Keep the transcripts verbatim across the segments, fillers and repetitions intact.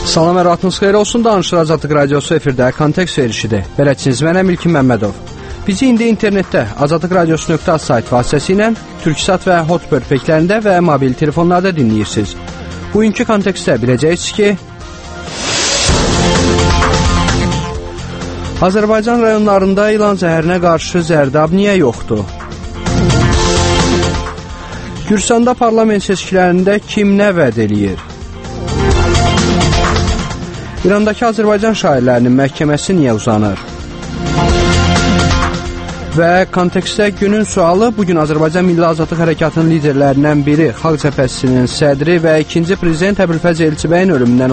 Salam və rahatınız xeyir olsun. Danışır Azadlıq Radiosu efirdə kontekst verişidir. Bələdçiniz mənəm İlkin Məmmədov. Bizi indi internetdə azadlıq radiosu nöqtə az sayt vasitəsilə Türksat və Hotbird peklərində və mobil telefonlarda dinləyirsiniz. Bugünkü kontekstdə biləcəksiniz ki, Azərbaycan rayonlarında ilan zəhərinə qarşı zərdab niyə yoxdur? Gürcüstanda parlament seçkilərində kim nə vəd eləyir? İrandakı Azərbaycan şairlərinin məhkəməsi niyə uzanır? Və kontekstdə günün sualı bugün Azərbaycan Milli Azadlıq Hərəkatının liderlərindən biri, Xalq Cəbhəsinin sədri və ikinci prezident Əbülfəz Elçibəyin ölümündən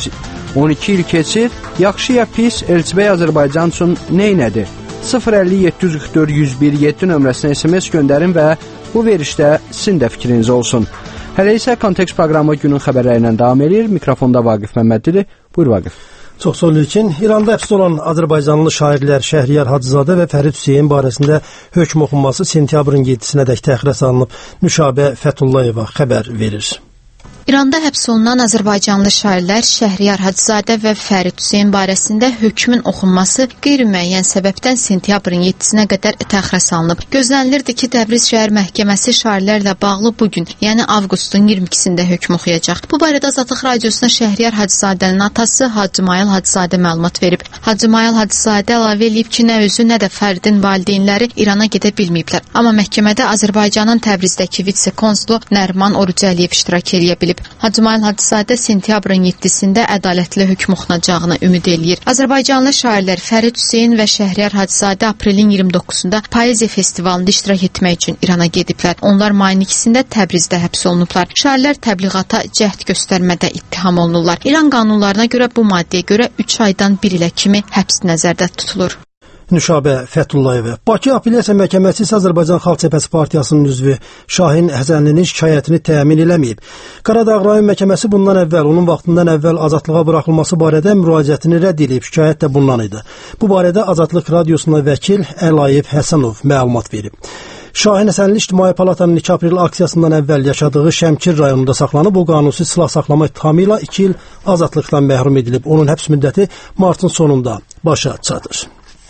on iki il keçir. Yaxşı ya pis, Elçibəy Azərbaycan üçün neynədi? sıfır əlli yeddi yüz qırx dörd yüz bir yeddi nömrəsinə S M S göndərin və bu verişdə sizin də fikriniz olsun. Hələ isə kontekst proqramı günün xəbərləri ilə davam edir. Mikrofonda Vaqif Məmmədlidir. Buyur Vaqif. Çox sağ olun İlkin. İranda həbsdə olan Azərbaycanlı şairlər Şəhriyar Hacızadə və Fərid Hüseyn barəsində hökm oxunması sentyabrın yeddisinədək təxirə salınıb. Nüşabə Fətullayeva xəbər verir. İranda həbs olunan Azərbaycanlı şairlər Şəhriyar Hacızadə və Fərid Hüseyn barəsində hökmün oxunması qeyri-müəyyən səbəbdən sentyabrın yeddisinə qədər təxirə salınıb. Gözlənilirdi ki, Təbriz şəhər məhkəməsi şairlərlə bağlı bugün, yəni avqustun iyirmi ikisində hökm oxuyacaq. Bu barədə Azadlıq Radiosuna Şəhriyar Hacızadənin atası Hacımayıl Hacızadə məlumat verib. Hacımayıl Hacızadə əlavə eləyib ki, nə özü, nə də Fəridin valideynləri İrana gedə bilməyiblər. Amma məhkəmədə Azərbaycanın Təbrizdəki vitse-konsulu Nəriman Orucəliyev iştirak eləyə bilib. Hacımayıl Hacızadə sentyabrın yeddisində ədalətli hökm oxunacağını ümid eləyir. Azərbaycanlı şairlər Fərid Hüseyn və Şəhriyar Hacızadə aprelin iyirmi doqquzunda Poeziya festivalında iştirak etmək üçün İrana gediblər. Onlar mayın ikisində Təbrizdə həbs olunublar. Şairlər təbliğata cəhd göstərmədə ittiham olunurlar. İran qanunlarına görə bu maddəyə görə üç aydan bir ilə kimi həbs nəzərdə tutulur. Nüşabə Fətullayeva. Bakı Apellyasiya Məhkəməsi isə Azərbaycan Xalq Cəbhəsi Partiyasının üzvü Şahin Həsənlinin şikayətini təmin eləməyib. Qaradağ rayon məhkəməsi bundan əvvəl, onun vaxtından əvvəl azadlığa buraxılması barədə müraciətini rədd edib. Şikayət də bundan idi. Bu barədə Azadlıq Radiosuna vəkil Əlayev Həsənov məlumat verib. Şahin Həsənli İctimai Palatanın iki aprel aksiyasından əvvəl yaşadığı Şəmkir rayonunda saxlanıb. O qanunsuz silah saxlama ittihamı ilə iki il azadlıqdan məhrum edilib. Onun həbs müddəti martın sonunda başa çatır.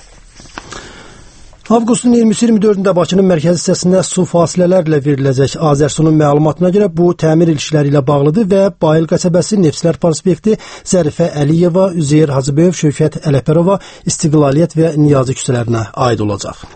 Avqustun iyirmisi iyirmi dördündə Bakının mərkəzi hissəsində su fasilələrlə veriləcək. Azərsunun məlumatına görə bu təmir işləri ilə bağlıdır və Bayıl qəsəbəsi, Nefslər prospekti, Zərifə Əliyeva, Üzeyir Hacıböyev, Şövkət Ələpərova, İstiqlaliyyət və Niyazi küçələrinə aid olacaq.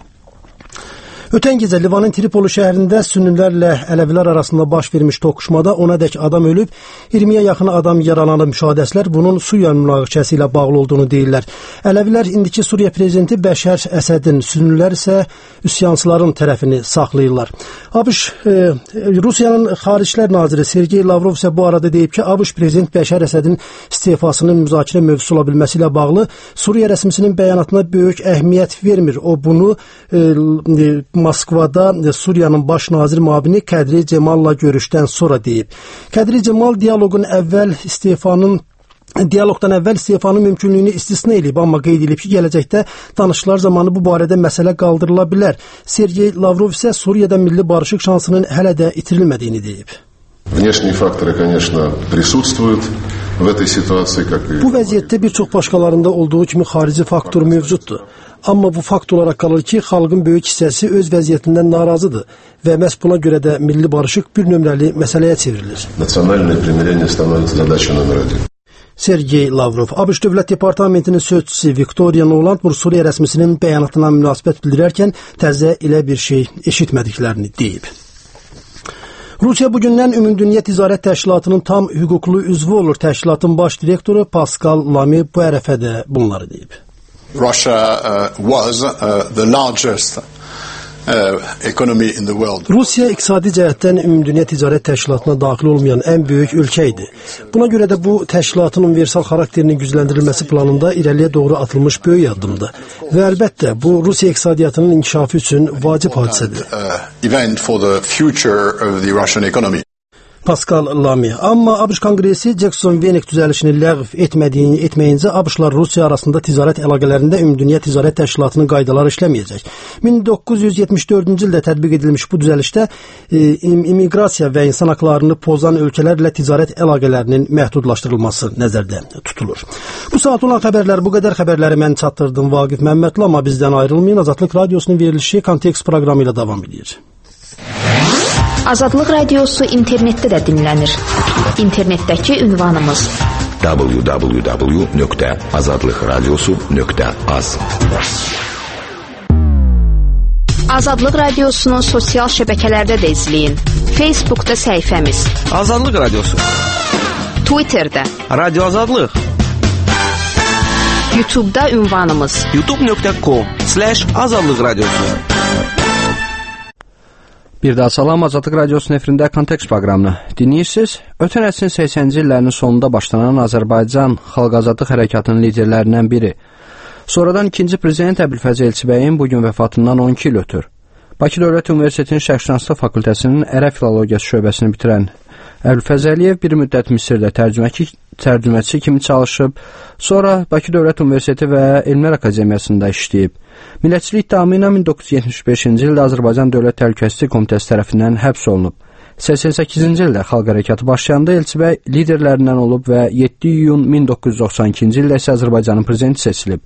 Ötən gecə Livanın Tripoli şəhərində sünnilərlə ələvilər arasında baş vermiş toqquşmada ona dək adam ölüb, iyirmiyə yaxın adam yaralanıb. Müşahidəçilər bunun Suriya münaqişəsi ilə bağlı olduğunu deyirlər. Ələvilər indiki Suriya prezidenti Bəşər Əsədin, sünnilər isə üsyançıların tərəfini saxlayırlar. ABŞ e, Rusiyanın Xaricilər naziri Sergey Lavrov isə bu arada deyib ki, ABŞ prezident Bəşər Əsədin istifasının müzakirə mövzusu ola bilməsi ilə bağlı Suriya rəsmisinin bəyanatına böyük əhəmiyyət vermir. O bunu e, Moskvada Suriyanın baş nazir müavini Qədri Cemalla görüşdən sonra deyib. Qədri Cemal dialoqun əvvəl istifanın Diyaloqdan əvvəl istifanın mümkünlüyünü istisna edib, amma qeyd edib ki, gələcəkdə danışıqlar zamanı bu barədə məsələ qaldırıla bilər. Sergey Lavrov isə Suriyada milli barışıq şansının hələ də itirilmədiyini deyib. Внешние факторы, конечно, присутствуют в этой ситуации, как и... Bu vəziyyətdə bir çox başqalarında olduğu kimi xarici faktor mövcuddur. Amma bu fakt olaraq qalır ki, xalqın böyük hissəsi öz vəziyyətindən narazıdır və məhz buna görə də milli barışıq bir nömrəli məsələyə çevrilir. Национальное примирение становится задачей номер один. Sergey Lavrov, ABŞ Dövlət Departamentinin sözçüsü Viktoriya Nuland bu Suriya rəsmisinin bəyanatına münasibət bildirərkən təzə elə bir şey eşitmədiklərini deyib. Rusiya bugündən Ümumdünya Ticarət Təşkilatının tam hüquqlu üzvü olur. Təşkilatın baş direktoru Pascal Lamy bu ərəfədə bunları deyib. Russia uh, was uh, the largest uh, economy in the world. Rusiya iqtisadi cəhətdən Ümumdünya Ticarət Təşkilatına daxil olmayan ən böyük ölkə idi. Buna görə də bu təşkilatın universal xarakterinin gücləndirilməsi planında irəliyə doğru atılmış böyük addımdır. Və əlbəttə bu Rusiya iqtisadiyyatının inkişafı üçün vacib hadisədir. Uh, event for the future of the Russian economy. Pascal Lamy. Amma ABŞ Konqresi Jackson-Vanik düzəlişini ləğv etmədiyini etməyincə ABŞ-lar Rusiya arasında ticarət əlaqələrində Ümumdünya Ticarət Təşkilatının qaydaları işləməyəcək. min doqquz yüz yetmiş dördüncü ildə tətbiq edilmiş bu düzəlişdə e, immiqrasiya və insan haqlarını pozan ölkələrlə ticarət əlaqələrinin məhdudlaşdırılması nəzərdə tutulur. Bu saat olan xəbərlər bu qədər. Xəbərləri mən çatdırdım Vaqif Məmmədli, amma bizdən ayrılmayın. Azadlıq Radiosunun verilişi Kontekst proqramı ilə davam edir. Azadlıq Radiosu internetdə də dinlənir. İnternetdəki ünvanımız w w w nöqtə azadlıq radiosu nöqtə az. Azadlıq Radiosunu sosial şəbəkələrdə də izləyin. Facebookda səhifəmiz Azadlıq Radiosu, Twitterdə Radio Azadlıq, YouTube'da ünvanımız youtube nöqtə com slash azadlıq radiosu. Bir daha salam, Azadlıq Radiosunun efirində Kontekst proqramını dinləyirsiniz. Ötən əsrin səksəninci illərinin sonunda başlanan Azərbaycan Xalq Azadlıq Hərəkatının liderlərindən biri. Sonradan ikinci prezident Əbülfəz Elçibəyin bugün vəfatından on iki il ötür. Bakı Dövlət Universitetinin Şərqşünaslıq Fakültəsinin Ərəb Filologiyası şöbəsini bitirən Əbülfəz Əliyev bir müddət Misirdə tərcüməçi, tərcüməçi kimi çalışıb, sonra Bakı Dövlət Universiteti və Elmlər Akademiyasında işləyib. Millətçilik iddiamı ilə min doqquz yüz yetmiş beşinci ildə Azərbaycan Dövlət Təhlükəsizlik Komitəsi tərəfindən həbs olunub. səksən səkkizinci ildə xalq hərəkatı başlayanda Elçibəy liderlərindən olub və yeddi iyun min doqquz yüz doxsan ikinci ildə isə Azərbaycanın prezidenti seçilib.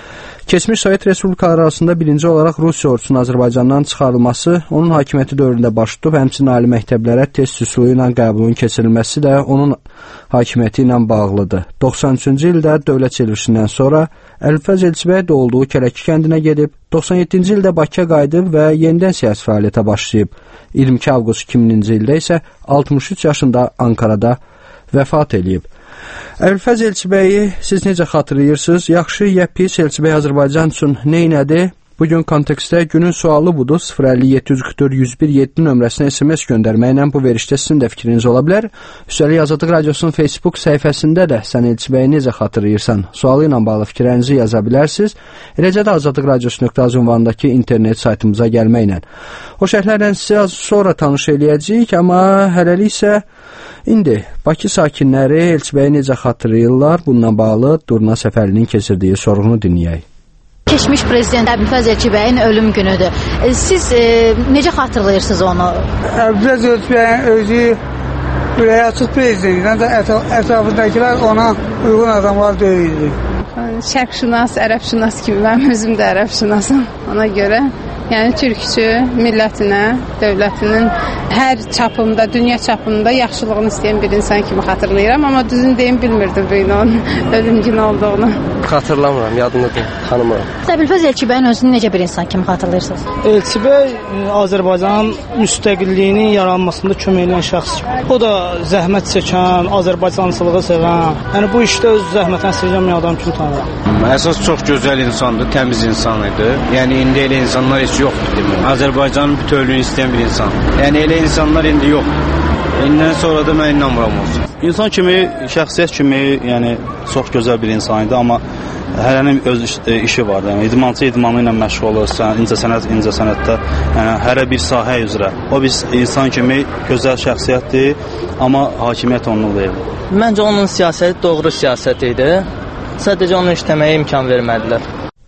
Keçmiş Sovet Respublikaları arasında birinci olaraq Rusiya ordusunun Azərbaycandan çıxarılması onun hakimiyyəti dövründə baş tutub, həmçinin ali məktəblərə test üsulu ilə qəbulun keçirilməsi də onun hakimiyyəti ilə bağlıdır. doxsan üçüncü ildə dövlət çevrilişindən sonra Əbülfəz Elçibəy doğulduğu Kələki kəndinə gedib, doxsan yeddinci ildə Bakıya qayıdıb və yenidən siyasi fəaliyyətə başlayıb. iyirmi iki avqust iki minci ildə isə altmış üç yaşında Ankarada vəfat eləyib. Əbülfəz Elçibəyi siz necə xatırlayırsınız? Yaxşı ya pis, Elçibəy Azərbaycan üçün neynədi? Bugün kontekstdə günün sualı budur. sıfır əlli yeddi yüz qırx dörd yüz bir yeddi nömrəsinə S M S göndərməklə bu verişdə sizin də fikriniz ola bilər. Üstəlik Azadlıq Radiosunun Facebook səhifəsində də sən Elçibəyi necə xatırlayırsan? Sualı ilə bağlı fikirlərinizi yaza bilərsiniz. Eləcə də azadlıq radiosu nöqtə az ünvanındakı internet saytımıza gəlməklə. O şərhlərlə sizə az sonra tanış eləyəcəyik, amma hələlik isə indi Bakı sakinləri Elçibəyi necə xatırlayırlar? Bununla bağlı Durna Səfərlinin keçirdiyi sorğunu dinləyək. Keçmiş prezident Əbülfəz Elçibəyin ölüm günüdür. Siz e, necə xatırlayırsınız onu? Əbülfəz Elçibəyin özü ürəyi açıq prezident, ətrafındakılar ona uyğun adamlar deyildi. Şərqşünas, ərəbşünas kimi, mən özüm də ərəbşünasam ona görə. Yəni türkçü, millətinə, dövlətinin hər çapında, dünya çapında yaxşılığını istəyən bir insan kimi xatırlayıram, amma düzün deyim bilmirdim bugün onun ölüm günü olduğunu. Xatırlamıram, yadımda deyil, xanımıram. Əbülfəz Elçibəyin özünü necə bir insan kimi xatırlayırsınız? Elçibəy Azərbaycanın müstəqilliyinin yaranmasında kömək edən şəxs. O da zəhmət çəkən, Azərbaycançılığı sevən, yəni bu işdə öz zəhmətini əsirgəməyən adam kimi tanıyıram. Əsas çox gözəl insandır, təmiz insan idi. Yəni indi elə insanlar heç yoxdur demək. Azərbaycanın bütövlüyünü istəyən bir insan. Yəni elə insanlar indi yoxdur. İndən sonra da mən inanmıram olsun. İnsan kimi, şəxsiyyət kimi, yəni çox gözəl bir insan idi, amma hərənin öz iş, e, işi vardı. Yəni idmançı idmanı ilə məşğul olursan, incə sənət, incə sənətdə, yəni hərə bir sahə üzrə. O bir insan kimi gözəl şəxsiyyətdir, amma hakimiyyət onun deyil. Məncə onun siyasəti doğru siyasət idi. Sadəcə onu işləməyə imkan vermədilər.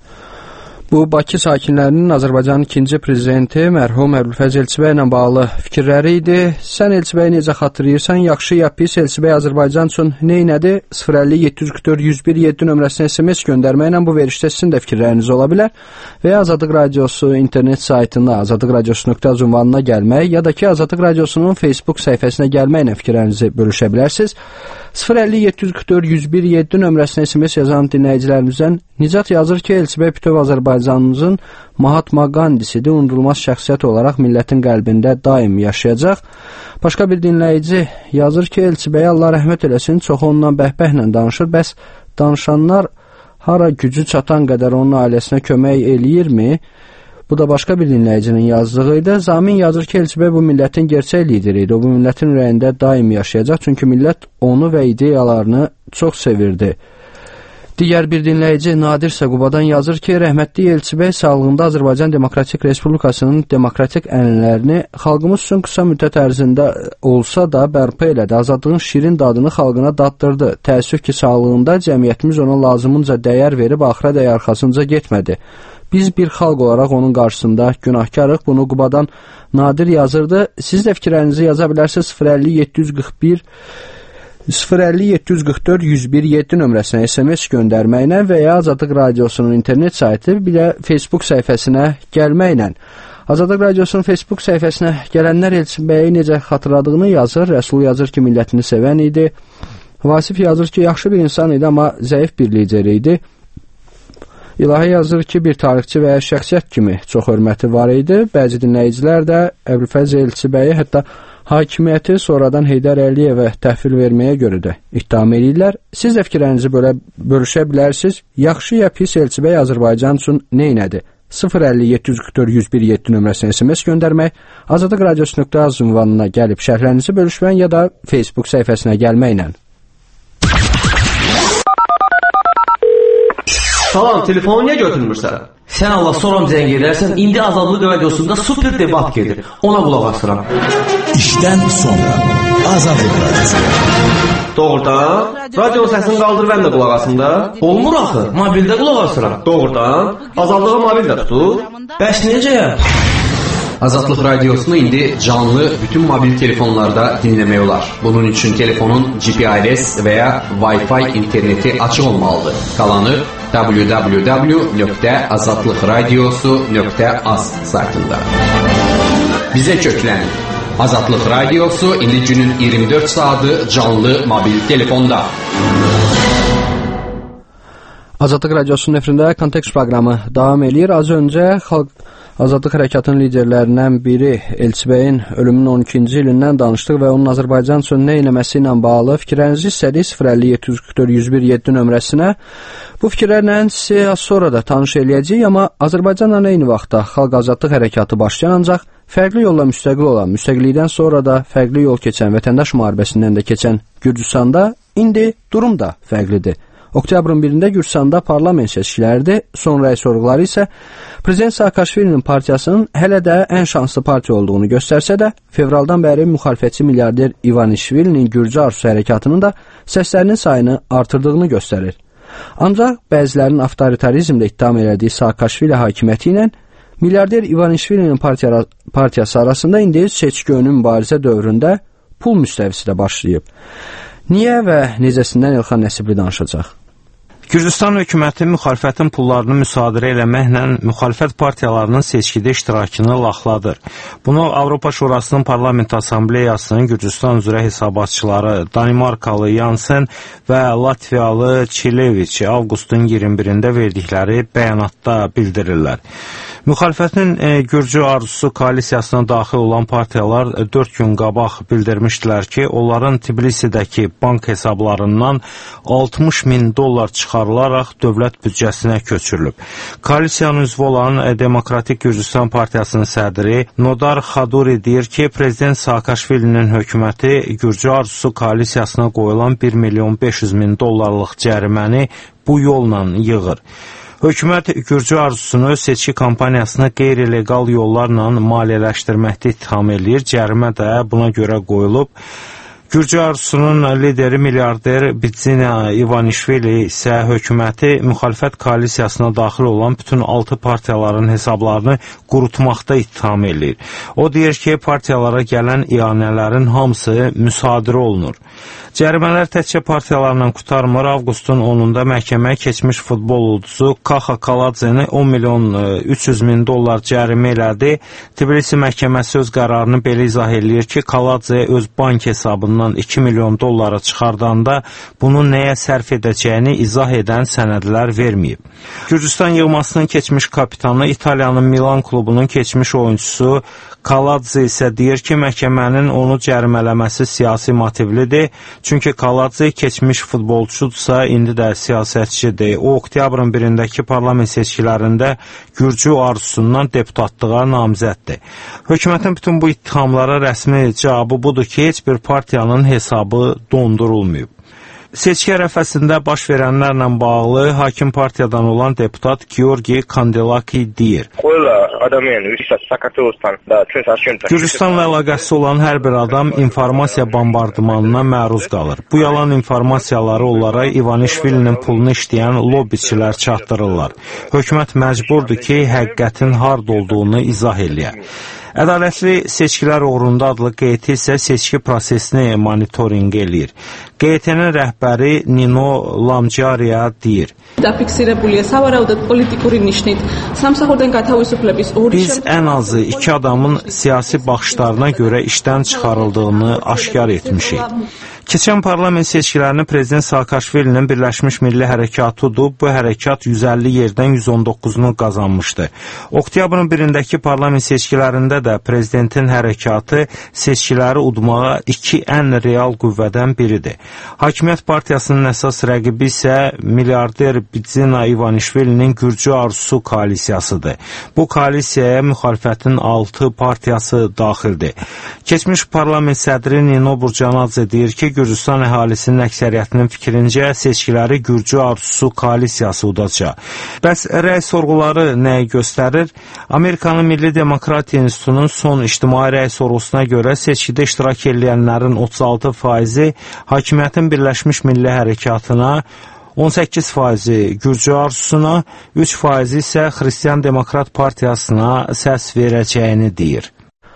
Bu, Bakı sakinlərinin Azərbaycanın ikinci prezidenti mərhum Əbülfəz Elçibəy ilə bağlı fikirləri idi. Sən Elçibəyi necə xatırlayırsan? Yaxşı ya pis, Elçibəy Azərbaycan üçün neynədi? sıfır əlli yeddi yüz qırx dörd yüz bir yeddi nömrəsinə S M S göndərməklə bu verişdə sizin də fikirləriniz ola bilər. Və ya Azadlıq Radiosu internet saytında azadlıq radiosu nöqtə az ünvanına gəlmək, ya da ki Azadlıq Radiosunun Facebook səhifəsinə gəlməklə fikirlərinizi bölüşə bilərsiniz. sıfır əlli yeddi yüz qırx dörd yüz bir yeddi nömrəsinə S M S yazan dinləyicilərimizdən Nicat yazır ki, Elçibəy bütöv Azərbaycanımızın Mahatma Gandhisidir, unudulmaz şəxsiyyət olaraq millətin qəlbində daim yaşayacaq. Başqa bir dinləyici yazır ki, Elçibəyə Allah rəhmət eləsin, çox onunla bəhbəhlə danışır, bəs danışanlar hara gücü çatan qədər onun ailəsinə kömək eləyirmi? Bu da başqa bir dinləyicinin yazdığıydı. Zamin yazır ki, Elçibəy bu millətin gerçək lideri idi. O bu millətin ürəyində daim yaşayacaq, çünki millət onu və ideyalarını çox sevirdi. Digər bir dinləyici Nadir Səqubadan yazır ki, rəhmətli Elçibəy sağlığında Azərbaycan Demokratik Respublikasının demokratik ənənələrini xalqımız üçün qısa müddət ərzində olsa da bərpa elədi. Azadlığın şirin dadını xalqına daddırdı. Təəssüf ki, sağlığında cəmiyyətimiz ona lazımınca dəyər verib axıra dəyər arxasınca getmədi. Biz bir xalq olaraq onun qarşısında günahkarıq. Bunu Qubadan Nadir yazırdı. Siz də fikirlərinizi yaza bilərsiniz sıfır əlli yeddi yüz qırx bir sıfır əlli yeddi yüz qırx dörd yüz bir yeddi nömrəsinə S M S göndərməklə və ya Azadlıq Radiosunun internet saytı, bir də Facebook səhifəsinə gəlməklə. Azadlıq Radiosunun Facebook səhifəsinə gələnlər Elçibəyi necə xatırladığını yazır. Rəsul yazır ki, millətini sevən idi. Vasif yazır ki, yaxşı bir insan idi, amma zəif bir lider idi. İlahi yazır ki, bir tarixçi və ya şəxsiyyət kimi çox hörməti var idi. Bəzi dinləyicilər də Əbülfəz Elçibəyi hətta hakimiyyəti sonradan Heydər Əliyevə təhvil verməyə görə də ittiham edirlər. Siz də fikirlərinizi belə bölüşə bilərsiniz. Yaxşı ya pis Elçibəy Azərbaycan üçün nə elədi? sıfır əlli yeddi yüz qırx dörd yüz bir yeddi nömrəsinə S M S göndərmək, Azadlıq Radiosu nöqtə az ünvanına gəlib şərhlərinizi bölüşmən ya da Facebook səhifəsinə gəlməklə. Salam, telefonu niyə götürmürsən? Sən Allah soram zəng edərsən, indi Azadlıq Radiosunda super debat gedir. Ona qulaq asıram. İşdən sonra Azadlıq Radiosu. Doğrudan? Radio səsini qaldır, mən də qulaq asım da. Olmur axı, mobildə qulaq asıram. Doğrudan? Azadlığı mobildə tutur. Bəs necə? Azadlıq Radiosunu indi canlı bütün mobil telefonlarda dinləmək olar. Bunun üçün telefonun G P R S və ya Wi-Fi interneti açıq olmalıdır. Qalanı w w w nöqtə azadlıq radiosu nöqtə az saytında. Bizə köklənin. Azadlıq Radiosu indi günün iyirmi dörd saatı canlı mobil telefonda. Azadlıq Radiosunun efirində Kontekst proqramı davam edir. Az öncə Xalq Azadlıq Hərəkatının liderlərindən biri Elçibəyin ölümünün on ikinci ilindən danışdıq və onun Azərbaycan üçün nə eləməsi ilə bağlı fikirlərinizi istədik sıfır əlli yeddi yüz qırx dörd yüz bir yeddi nömrəsinə. Bu fikirlərlə sizə az sonra da tanış eləyəcəyik, amma Azərbaycanla eyni vaxtda Xalq Azadlıq Hərəkatı başlayan, ancaq fərqli yolla müstəqil olan, müstəqillikdən sonra da fərqli yol keçən, vətəndaş müharibəsindən də keçən Gürcüstanda indi durum da fərqlidir. Oktyabrın birində Gürcüstanda parlament seçkiləridir, sonraki sorğuları isə Prezident Saakashvilinin partiyasının hələ də ən şanslı partiya olduğunu göstərsə də, fevraldan bəri müxalifətçi milyarder İvanişvilinin Gürcü arzusu hərəkatının da səslərinin sayını artırdığını göstərir. Ancaq bəzilərinin avtoritarizmdə ittiham elədiyi Saakashvili hakimiyyəti ilə milyarder İvanişvilinin partiya, partiyası arasında indi seçki önü mübarizə dövründə pul müstəvisi də başlayıb. Niyə və necəsindən Elxan Nəsibli danışacaq? Gürcüstan hökuməti müxalifətin pullarını müsadirə eləməklə müxalifət partiyalarının seçkidə iştirakını laxladır. Bunu Avropa Şurasının Parlament Assambleyasının Gürcüstan üzrə hesabatçıları Danimarkalı Jansen və Latviyalı Çileviç avqustun iyirmi birində verdikləri bəyanatda bildirirlər. Müxalifətin e, Gürcü arzusu koalisiyasına daxil olan partiyalar dörd gün qabaq bildirmişdilər ki, onların Tbilisidəki bank hesablarından altmış min dollar çıxarılaraq dövlət büdcəsinə köçürülüb. Koalisiyanın üzvü olan e, Demokratik Gürcüstan Partiyasının sədri Nodar Xaduri deyir ki, Prezident Saakashvilinin hökuməti Gürcü arzusu koalisiyasına qoyulan bir milyon beş yüz min dollarlıq cəriməni bu yolla yığır. Hökumət Gürcü arzusunu seçki kampaniyasını qeyri-legal yollarla maliyyələşdirməkdə ittiham eləyir. Cərimə də buna görə qoyulub. Gürcü arzusunun lideri milyarder Bidzina İvanişvili isə hökuməti müxalifət koalisiyasına daxil olan bütün altı partiyaların hesablarını qurutmaqda ittiham eləyir. O deyir ki, partiyalara gələn ianələrin hamısı müsadirə olunur. Cərimələr təkcə partiyalarla qutarmır. Avqustun onunda məhkəməyə keçmiş futbol ulduzu Kaxa Kaladzeni on milyon üç yüz min dollar cərimə elədi. Tbilisi məhkəməsi öz qərarını belə izah eləyir ki, Kaladze öz bank hesabından iki milyon dollara çıxardanda bunu nəyə sərf edəcəyini izah edən sənədlər verməyib. Gürcüstan yığmasının keçmiş kapitanı, İtaliyanın Milan klubunun keçmiş oyuncusu Kaladze isə deyir ki, məhkəmənin onu cərimələməsi siyasi motivlidir. Çünki Kaladze keçmiş futbolçudursa, indi də siyasətçidir. O, oktyabrın birindəki parlament seçkilərində Gürcü arzusundan deputatlığa namizəddir. Hökumətin bütün bu ittihamlara rəsmi cavabı budur ki, heç bir partiyanın hesabı dondurulmayıb. Seçki ərəfəsində baş verənlərlə bağlı hakim partiyadan olan deputat Georgi Kandelaki deyir. Gürcüstanla əlaqəsi olan hər bir adam informasiya bombardımanına məruz qalır. Bu yalan informasiyaları onlara İvanişvilinin pulunu işləyən lobbiçilər çatdırırlar. Hökumət məcburdur ki, həqiqətin harda olduğunu izah eləyə. Ədalətli seçkilər uğrunda adlı Q E T isə seçki prosesini monitorinq eləyir. Q E T-nin rəhbəri Nino Lamcariya deyir. Biz ən azı iki adamın siyasi baxışlarına görə işdən çıxarıldığını aşkar etmişik. Keçən parlament seçkilərini prezident Saakashvilinin Birləşmiş Milli Hərəkatı udub, bu hərəkat yüz əlli yerdən yüz on doqquzunu qazanmışdı. Oktyabrın birindəki parlament seçkilərində də prezidentin hərəkatı seçkiləri udmağa iki ən real qüvvədən biridir. Hakimiyyət partiyasının əsas rəqibi isə milyarder Bidzina İvanişvilinin Gürcü Arzusu koalisiyasıdır. Bu koalisiyaya müxalifətin altı partiyası daxildir. Keçmiş parlament sədri Nino Burcanadze deyir ki, Gürcüstan əhalisinin əksəriyyətinin fikrincə seçkiləri Gürcü Arzusu koalisiyası udacaq. Bəs rəy sorğuları nəyi göstərir? Amerikanın Milli Demokratiya İnstitutunun son ictimai rəy sorğusuna görə seçkidə iştirak edənlərin otuz altı faizi hakimiyyətin Birləşmiş Milli Hərəkatına, on səkkiz faizi Gürcü Arzusuna, üç faizi isə Xristian Demokrat Partiyasına səs verəcəyini deyir.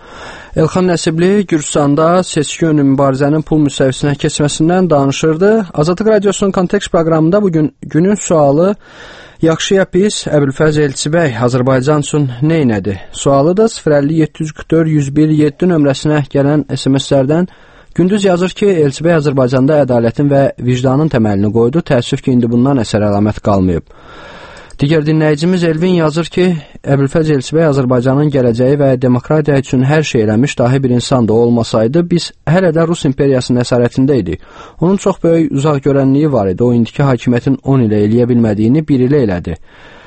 Elxan Nəsibli Gürcüstanda seçki önü mübarizənin pul müstəvisinə keçməsindən danışırdı. Azadlıq Radiosunun Kontekst proqramında bugün günün sualı yaxşı ya pis, Əbülfəz Elçibəy Azərbaycan üçün neynədi? Sualı da sıfır əlli yeddi yüz qırx dörd yüz bir yeddi nömrəsinə gələn S M S-lərdən Gündüz yazır ki, Elçibəy Azərbaycanda ədalətin və vicdanın təməlini qoydu. Təəssüf ki, indi bundan əsər əlamət qalmayıb. Digər dinləyicimiz Elvin yazır ki, Əbülfəz Elçibəy Azərbaycanın gələcəyi və demokratiya üçün hər şey eləmiş dahi bir insan da olmasaydı, biz hələ də Rus imperiyasının əsarətində idik. Onun çox böyük uzaq görənliyi var idi. O, indiki hakimiyyətin on ilə eləyə bilmədiyini bir ilə elədi.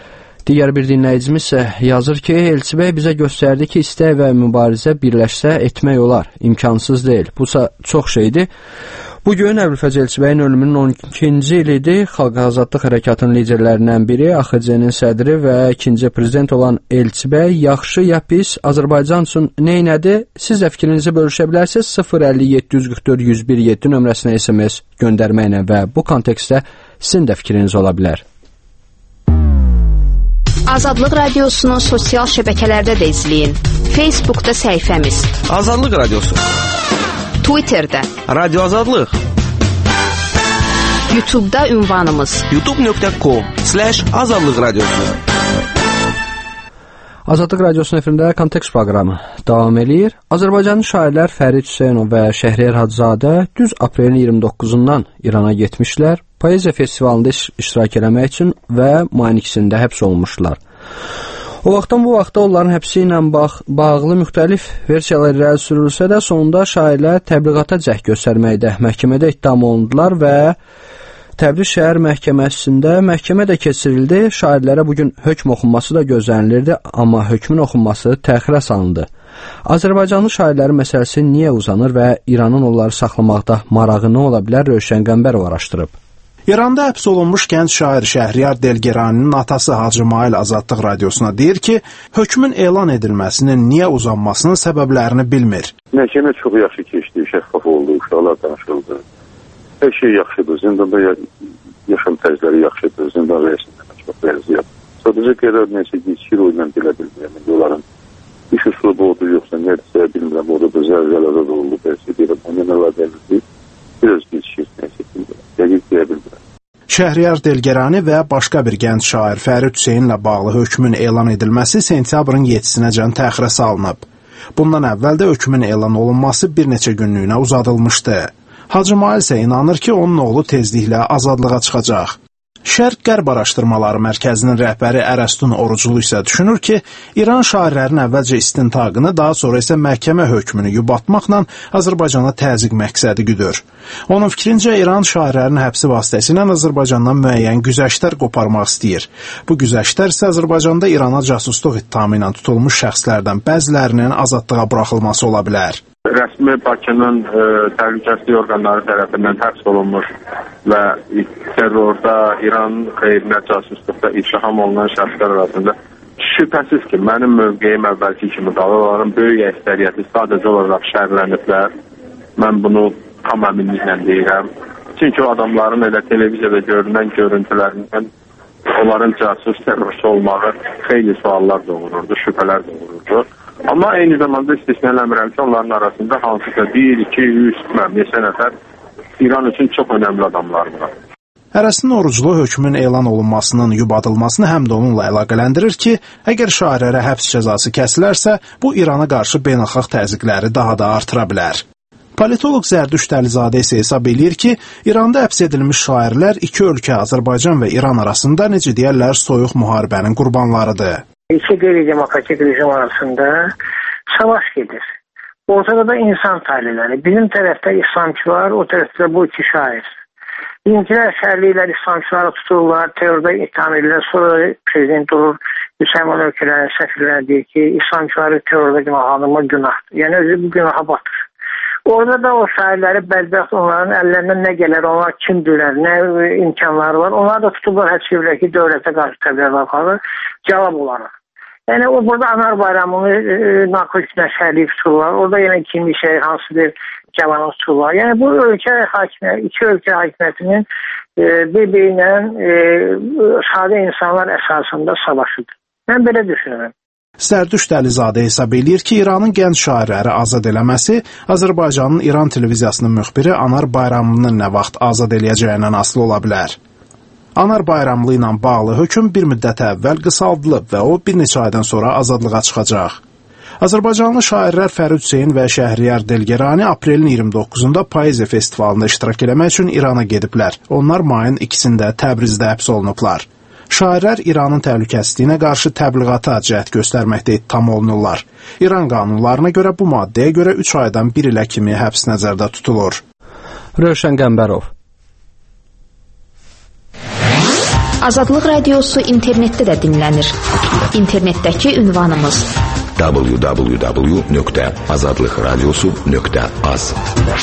Digər bir dinləyicimiz isə yazır ki, Elçibəy bizə göstərdi ki, istək və mübarizə birləşsə etmək olar. İmkansız deyil. Bu çox şeydir. Bugün Əbülfəz Elçibəyin ölümünün on ikinci ilidir. Xalq Azadlıq Hərəkatının liderlərindən biri, A X C-nin sədri və ikinci prezident olan Elçibəy yaxşı ya pis, Azərbaycan üçün neynədi? Siz də fikrinizi bölüşə bilərsiniz. sıfır əlli yeddi yüz qırx dörd yüz bir yeddi nömrəsinə S M S göndərməklə və bu kontekstdə sizin də fikriniz ola bilər. Azadlıq Radiosunu sosial şəbəkələrdə də izləyin. Facebookda səhifəmiz Azadlıq Radiosu, Twitterdə Radio Azadlıq, YouTube'da ünvanımız youtube nöqtə com slash azadlıq radiosu. Azadlıq Radiosunun efirində Kontekst proqramı davam eləyir. Azərbaycanlı şairlər Fərid Hüseynov və Şəhriyar Hacızadə düz aprelin iyirmi doqquzundan İrana getmişlər. Poeziya festivalında iş iştirak eləmək üçün və mayın ikisində həbs olunmuşlar. O vaxtdan bu vaxta onların həbsi ilə bağ bağlı müxtəlif versiyalar irəli sürülsə də, sonunda şairlər təbliğata cəhd göstərməkdə məhkəmədə ittiham olundular və Təbriz şəhər məhkəməsində məhkəmə də keçirildi. Şairlərə bugün hökm oxunması da gözlənilirdi, amma hökmün oxunması təxirə salındı. Azərbaycanlı şairlərin məsələsi niyə uzanır və İranın onları saxlamaqda marağı nə ola bilər? Rövşən Qəmbərov araşdırıb. İranda həbs olunmuş gənc şair Şəhriyar Delgeraninin atası Hacı Mail Azadlıq Radiosuna deyir ki, hökmün elan edilməsinin niyə uzanmasının səbəblərini bilmir. Məhkəmə çox yaxşı keçdi, şəffaf oldu, uşaqlar danışıldı. Hər şey yaxşıdır, zindanda yaşam tərzləri yaxşıdır, zindan rəisində çox vəziyyət. Sadəcə qədər nəsə geçir o ilə bilə bilmirəm. Onların iş üslubu oldu, yoxsa nədirsə bilmirəm, orada da zəlzələdə də oldu, bəlkə deyirəm, ondan əlaqəli biraz geçir, nəsə bilmirəm, dəqiq deyə bilmirəm. Şəhriyar Delgerani və başqa bir gənc şair Fərid Hüseynlə bağlı hökmün elan edilməsi sentyabrın yeddisinəcən təxirə salınıb. Bundan əvvəl də hökmün elan olunması bir neçə günlüyünə uzadılmışdı. Hacı Mail isə inanır ki, onun oğlu tezliklə azadlığa çıxacaq. Şərq-Qərb Araşdırmaları Mərkəzinin rəhbəri Ərəstun Oruclu isə düşünür ki, İran şairlərin əvvəlcə istintaqını, daha sonra isə məhkəmə hökmünü yubatmaqla Azərbaycana təzyiq məqsədi güdür. Onun fikrincə, İran şairlərin həbsi vasitəsilə Azərbaycandan müəyyən güzəştlər qoparmaq istəyir. Bu güzəştlər isə Azərbaycanda İrana casusluq ittihamı ilə tutulmuş şəxslərdən bəzilərinin azadlığa buraxılması ola bilər. Rəsmi kimi Bakının e, təhlükəsizlik orqanları tərəfindən həbs olunmuş və terrorda, İran xeyrinə casusluqda ittiham olunan şəxslər arasında şübhəsiz ki, mənim mövqeyim əvvəlki kimi qalır. Onların böyük əksəriyyəti sadəcə olaraq şərləniblər. Mən bunu tam əminliklə deyirəm. Çünki o adamların elə televiziyada görünən görüntülərindən onların casus terrorist olmağı xeyli suallar doğururdu, şübhələr doğururdu. Amma eyni zamanda istisnələmirəm ki, onların arasında hansısa bir, iki, üç, neçə nəfər İran üçün çox önəmli adamlar var. Ərəsin oruclu hökmün elan olunmasının yubadılmasını həm də onunla əlaqələndirir ki, əgər şairlərə həbs cəzası kəsilərsə, bu İrana qarşı beynəlxalq təzyiqləri daha da artıra bilər. Politoloq Zərdüşt Əlizadə isə hesab eləyir ki, İranda həbs edilmiş şairlər iki ölkə Azərbaycan və İran arasında necə deyərlər soyuq müharibənin qurbanlarıdır. İki qeyri-demokratik rejim arasında savaş gedir. Ortada da insan taleləri. Bizim tərəfdə İslamçılar, o tərəfdə bu iki şair. İncilər şərliklər İslamçıları tuturlar, terördə itham edirlər, sonra prezident olur, müsəlman ölkələrin səfirləri deyir ki, İslamçıları terördə günahlanma günahdır. Yəni özü bu günaha batır. Orada da o şairləri bədbəxt onların əllərindən nə gələr, onlar kimdirlər, nə imkanları var. Onlar da tutublar həbsçivirlər ki, dövlətə qarşı təbliğatları cavab olaraq. Yəni o burada Anar Bayramını e, narkotiklə şərlik tuturlar. Orada yenə kimi şey, hansıdır cavanı tuturlar. Yəni bu ölkə hakimiyyəti, iki ölkə hakimiyyətinin e, bir-birinə e, sadə insanlar əsasında savaşıdır. Mən belə düşünürəm. Zərdüşt Əlizadə hesab eləyir ki, İranın gənc şairləri azad eləməsi Azərbaycanın İran televiziyasının müxbiri Anar Bayramlının nə vaxt azad eləyəcəyindən asılı ola bilər. Anar Bayramlı ilə bağlı hökm bir müddət əvvəl qısaldılıb və o bir neçə aydan sonra azadlığa çıxacaq. Azərbaycanlı şairlər Fərid Hüseyn və Şəhriyar Delgerani aprelin iyirmi doqquzunda Poeziya festivalında iştirak eləmək üçün İrana gediblər. Onlar mayın ikisində Təbrizdə həbs olunublar. Şairlər İranın təhlükəsizliyinə qarşı təbliğata cəhd göstərməkdə ittiham olunurlar. İran qanunlarına görə bu maddəyə görə üç aydan bir ilə kimi həbs nəzərdə tutulur. Rövşən Qəmbərov. Azadlıq Radiosu internetdə də dinlənir. İnternetdəki ünvanımız w w w nöqtə azadlıq radiosu nöqtə az.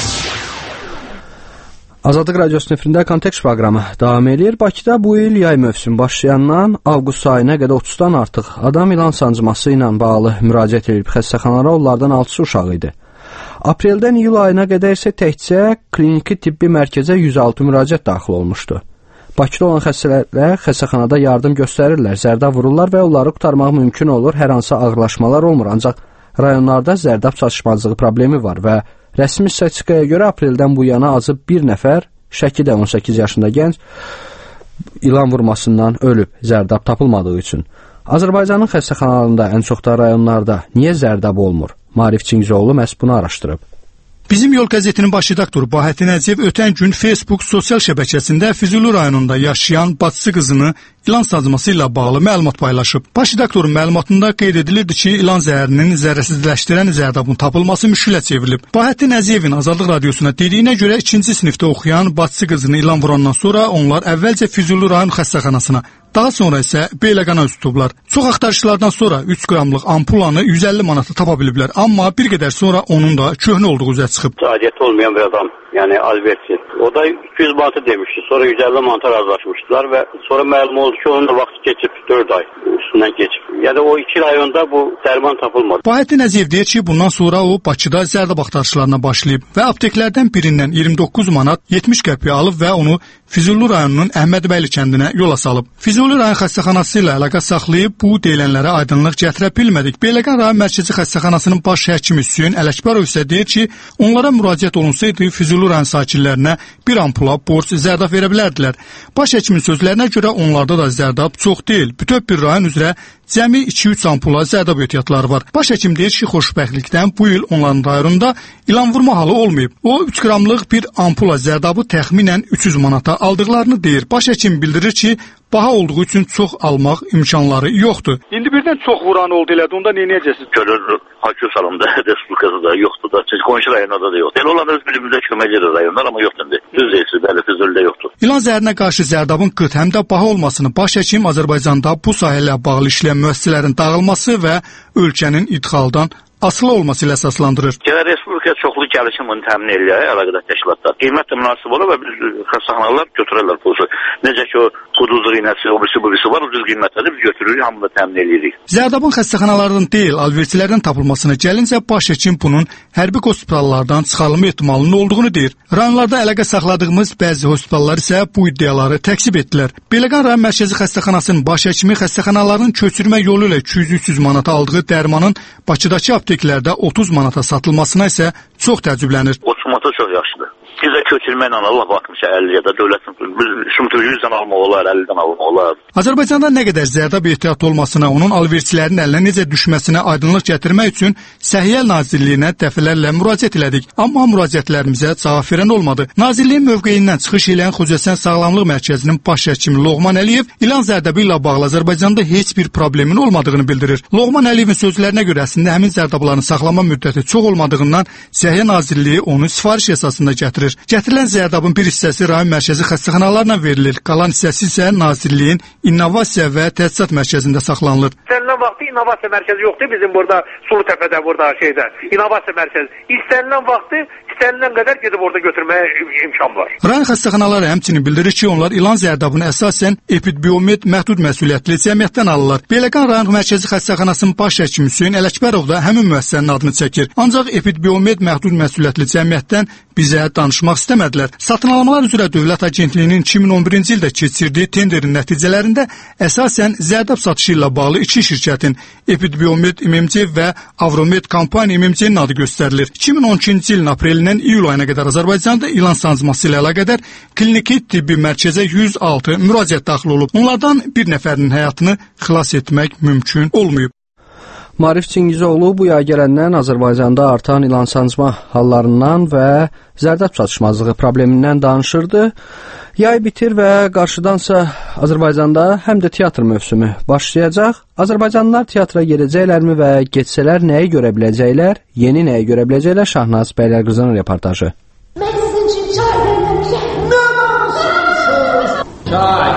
Azadlıq Radiosunun efirində Kontekst proqramı davam edir. Bakıda bu il yay mövsümü başlayandan avqust ayına qədər otuzdan artıq adam ilan sancması ilə bağlı müraciət edib xəstəxanalara, onlardan altısı uşaq idi. Apreldən iyul ayına qədər isə təkcə kliniki tibbi mərkəzə yüz altı müraciət daxil olmuşdu. Bakıda olan xəstələrə xəstəxanada yardım göstərirlər, zərdab vururlar və onları qurtarmaq mümkün olur. Hər hansı ağırlaşmalar olmur, ancaq rayonlarda zərdab çatışmazlığı problemi var və rəsmi statistikaya görə apreldən bu yana azı bir nəfər, Şəkidə on səkkiz yaşında gənc, ilan vurmasından ölüb, zərdab tapılmadığı üçün. Azərbaycanın xəstəxanalarında, ən çox da rayonlarda niyə zərdab olmur? Maarif Çingizoğlu məhz bunu araşdırıb. Bizim Yol qəzetinin baş redaktoru Bahəttin Əciyev ötən gün Facebook sosial şəbəkəsində Füzuli rayonunda yaşayan bacısı qızını ilan sancması ilə bağlı məlumat paylaşıb. Baş redaktorun məlumatında qeyd edilirdi ki, ilan zəhərinin zərərsizləşdirən zərdabın tapılması müşkülə çevrilib. Bahəttin Əciyevin Azadlıq Radiosuna dediyinə görə ikinci sinifdə oxuyan bacısı qızını ilan vurandan sonra onlar əvvəlcə Füzuli rayon xəstəxanasına, daha sonra isə Beyləqana üz tutublar. Çox axtarışlardan sonra üç qramlıq ampulanı yüz əlli manata tapa biliblər, amma bir qədər sonra onun da köhnə olduğu üzə çıxıb. Adiyyəti olmayan bir adam, yəni Alberti. O da iki yüz manata demişdi, sonra yüz əlli manata razılaşmışdılar və sonra məlum oldu ki, onun da vaxtı keçib dörd ay üstündən keçib. Yəni o iki rayonda bu dərman tapılmadı. Bahəttin Əziyev deyir ki, bundan sonra o Bakıda zərdab axtarışlarına başlayıb və apteklərdən birindən iyirmi doqquz manat yetmiş qəpiyə alıb və onu Füzuli rayonunun Əhmədbəyli kəndinə yola salıb. Füzuli rayon xəstəxanası ilə əlaqə saxlayıb bu deyilənlərə aydınlıq gətirə bilmədik. Beyləqan rayon mərkəzi xəstəxanasının baş həkimi Hüseyn Ələkbərov isə deyir ki, onlara müraciət olunsaydı Füzuli rayon sakinlərinə bir ampula borc zərdab verə bilərdilər. Baş həkimin sözlərinə görə onlarda da zərdab çox deyil. Bütöv bir rayon üzrə cəmi iki üç ampula zərdab ehtiyatları var. Baş həkim deyir ki, xoşbəxtlikdən bu il onların rayonunda ilan vurma halı olmayıb. O üç qramlıq bir ampula zərdabı təxminən üç yüz manata aldıqlarını deyir. Baş həkim bildirir ki, baha olduğu üçün çox almaq imkanları yoxdur. İndi birdən çox vuran oldu elədi. Onda nə edəcəksiniz? Görür, Hakı salonda, Respublikası da yoxdur da, qonşu rayonlarda da yoxdur. Yəni onlar öz bilimizdə kömək edir rayonlar, amma yoxdur indi. Düz deyilsiz, bəli, Füzulidə yoxdur. İlan zəhərinə qarşı zərdabın qıt həm də baha olmasını baş həkim Azərbaycanda bu sahələ bağlı işləyən müəssisələrin dağılması və ölkənin idxaldan asılı olması ilə əsaslandırır. Gələ Respublika çoxlu gəlişini bunu təmin eləyək əlaqədar təşkilatlar. Qiymət də münasib olur və biz xəstəxanalar götürərlər pulu. Necə ki o quduzur iynəsi, o birisi bu birisi var, ucuz qiymətləri biz götürürük, hamını da təmin edirik. Zərdabın xəstəxanalardan deyil, alverçilərdən tapılmasına gəlincə baş həkim bunun hərbi hospitallardan çıxarılma ehtimalının olduğunu deyir. Rayonlarda əlaqə saxladığımız bəzi hospitallar isə bu iddiaları təkzib etdilər. Beyləqan rayon mərkəzi xəstəxanasının baş həkimi xəstəxanaların köçürmə yolu ilə iki yüz üç yüz manata aldığı dərmanın Bakıdakı apteklərdə otuz manata satılmasına isə çox təəccüblənir. otuz manata çox yaxşıdır. Biz də köçürmə ilə Allah baxmışıq əlli ya da dövlətin şumtu yüzdən almaq olar, əllidən almaq olar. Azərbaycanda nə qədər zərdab ehtiyat olmasına, onun alverçilərin əlinə necə düşməsinə aydınlıq gətirmək üçün Səhiyyə Nazirliyinə dəfələrlə müraciət elədik. Amma müraciətlərimizə cavab verən olmadı. Nazirliyin mövqeyindən çıxış edən Xocəsən Sağlamlıq Mərkəzinin baş həkimi Loğman Əliyev ilan zərdabı ilə bağlı Azərbaycanda heç bir problemin olmadığını bildirir. Loğman Əliyevin sözlərinə görə əslində həmin zərdabların saxlama müddəti çox olmadığından Səhiyyə Nazirliyi onu sifariş əsasında gətirir. Gətirilən zərdabın bir hissəsi rayon mərkəzi xəstəxanalarına verilir. Qalan hissəsi isə Nazirliyin İnnovasiya və Tədqiqat Mərkəzində saxlanılır. İstənilən vaxtı innovasiya mərkəzi yoxdur bizim burada Sulutəpədə, burada şeydə. İnnovasiya mərkəzi. İstənilən vaxtı istənilən qədər gedib orada götürməyə imkan var. Rayon xəstəxanaları həmçinin bildirir ki, onlar ilan zərdabını əsasən Epidbiomed məhdud məsuliyyətli cəmiyyətdən alırlar. Beyləqan rayon mərkəzi xəstəxanasının baş həkimi Hüseyn Ələkbərov da həmin müəssisənin adını çəkir. Ancaq Epidbiomed məhdud məsuliyyətli cəmiyyətdən bizə danışmaq istəmədilər. Satın almalar üzrə Dövlət Agentliyinin iki min on birinci ildə keçirdiyi tenderin nəticələrində əsasən zərdab satışı ilə bağlı iki şirkətin Epidbiomed M M C və Avromed Kampaniya M M C-nin adı göstərilir. iki min on ikinci ilin aprelindən iyul ayına qədər Azərbaycanda ilan sancması ilə əlaqədar kliniki tibbi mərkəzə yüz altı müraciət daxil olub. Onlardan bir nəfərinin həyatını xilas etmək mümkün olmayıb. Marif Çingizoğlu bu yay gələndən Azərbaycanda artan ilan sancma hallarından və zərdab çatışmazlığı problemindən danışırdı. Yay bitir və qarşıdansa Azərbaycanda həm də teatr mövsümü başlayacaq. Azərbaycanlılar teatra gedəcəklərmi və getsələr nəyi görə biləcəklər, yeni nəyi görə biləcəklər? Şahnaz Bəylərqızının reportajı. Mən sizin üçün çay verməmişəm. Nə namussuz? Çay.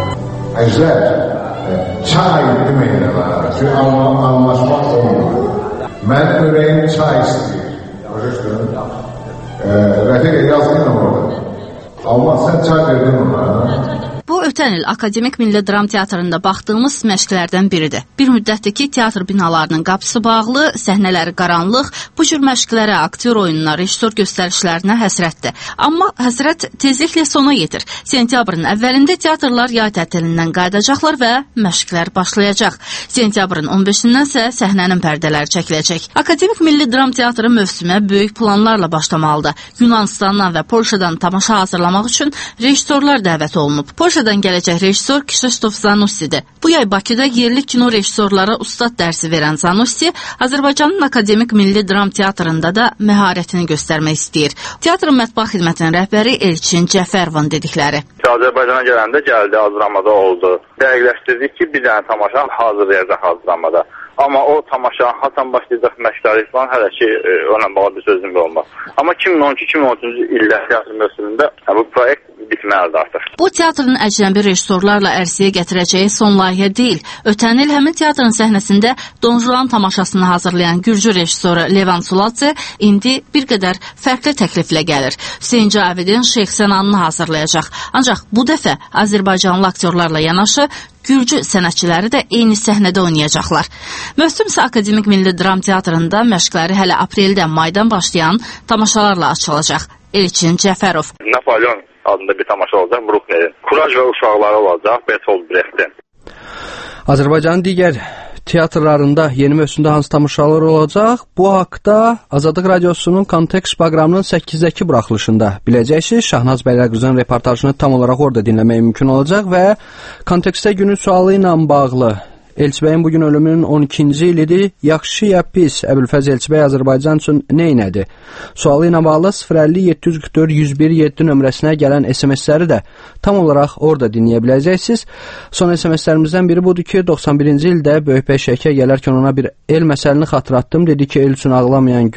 Əzər, çay deməklə var. Çünki anlaşmaq olmur. Mən ürəyim çay istəyir. Başa Rəfiqə yazdım orada. Amma sən çay verdin ona. Bu ötən il Akademik Milli Dram Teatrında baxdığımız məşqlərdən biridir. Bir müddətdir ki, teatr binalarının qapısı bağlı, səhnələri qaranlıq, bu cür məşqlərə, aktyor oyununa, rejissor göstərişlərinə həsrətdir. Amma həsrət tezliklə sona yetir. Sentyabrın əvvəlində teatrlar yay tətilindən qayıdacaqlar və məşqlər başlayacaq. Sentyabrın on beşindən isə səhnənin pərdələri çəkiləcək. Akademik Milli Dram Teatrı mövsümə böyük planlarla başlamalıdır. Yunanistandan və Polşadan tamaşa hazırlamaq üçün rejissorlar dəvət olunub. Polşadan gələcək rejissor Krzysztof Zanussidir. Bu yay Bakıda yerli kino rejissorlara ustad dərsi verən Zanussi Azərbaycanın Akademik Milli Dram Teatrında da məharətini göstərmək istəyir. Teatrın mətbuat xidmətinin rəhbəri Elçin Cəfərovun dedikləri. Azərbaycana gələndə gəldi, hazırlamada oldu. Dəqiqləşdirdik ki, bir dənə tamaşa hazırlayacaq hazırlamada. Amma o tamaşa haçan başlayacaq məşqləri falan hələ ki ona bağlı bir sözüm olmaz. Amma iki min on iki iki min on üçüncü ildə teatr mövsümündə bu proyekt bitməlidir artıq. Bu teatrın əcnəbi rejissorlarla ərsəyə gətirəcəyi son layihə deyil. Ötən il həmin teatrın səhnəsində Don Juan tamaşasını hazırlayan Gürcü rejissoru Levan Suladze indi bir qədər fərqli təkliflə gəlir. Hüseyn Cavidin Şeyx Sənanını hazırlayacaq. Ancaq bu dəfə Azərbaycanlı aktyorlarla yanaşı Gürcü sənətçiləri də eyni səhnədə oynayacaqlar. Mövsüm isə Akademik Milli Dram Teatrında məşqləri hələ apreldən, maydan başlayan tamaşalarla açılacaq. Elçin Cəfərov. Napolyon adında bir tamaşa olacaq, Bruckner'in. Kuraj və uşaqları olacaq, Bertolt Brecht'in. Azərbaycanın digər teatrlarında yeni mövsümdə hansı tamaşalar olacaq? Bu haqda Azadlıq Radiosunun Kontekst proqramının səkkizəki buraxılışında biləcəksiniz. Şahnaz Bəylərqızının reportajını tam olaraq orada dinləmək mümkün olacaq və kontekstdə günün sualı ilə bağlı Elçibəyin bugün ölümünün on ikinci ilidir. Yaxşı ya pis? Əbülfəz Elçibəy Azərbaycan üçün nə elədi? Sualı ilə bağlı sıfır əlli yeddi yüz qırx dörd yüz bir yeddi nömrəsinə gələn S M S-ləri də tam olaraq orada dinləyə biləcəksiniz. Son S M S-lərimizdən biri budur ki, doxsan birinci ildə Böyükbəy Şəkə gələrkən ona bir el məsələni xatırlatdım. Dedi ki, el üçün ağlamayan göz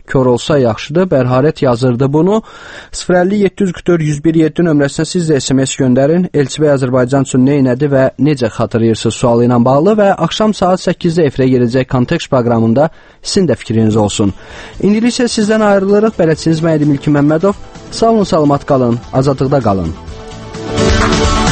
kör olsa yaxşıdır. Bərharət yazırdı bunu. sıfır əlli yeddi yüz qırx dörd yüz bir yeddi nömrəsinə siz də S M S göndərin. Elçibəy Azərbaycan üçün nə elədi və necə xatırlayırsınız sualı ilə bağlı və axşam saat səkkizdə efirə girəcək Kontekst proqramında sizin də fikriniz olsun. İndilik isə sizdən ayrılırıq. Bələdçiniz mən İlkin Məmmədov. Sağ olun, salamat qalın, azadlıqda qalın.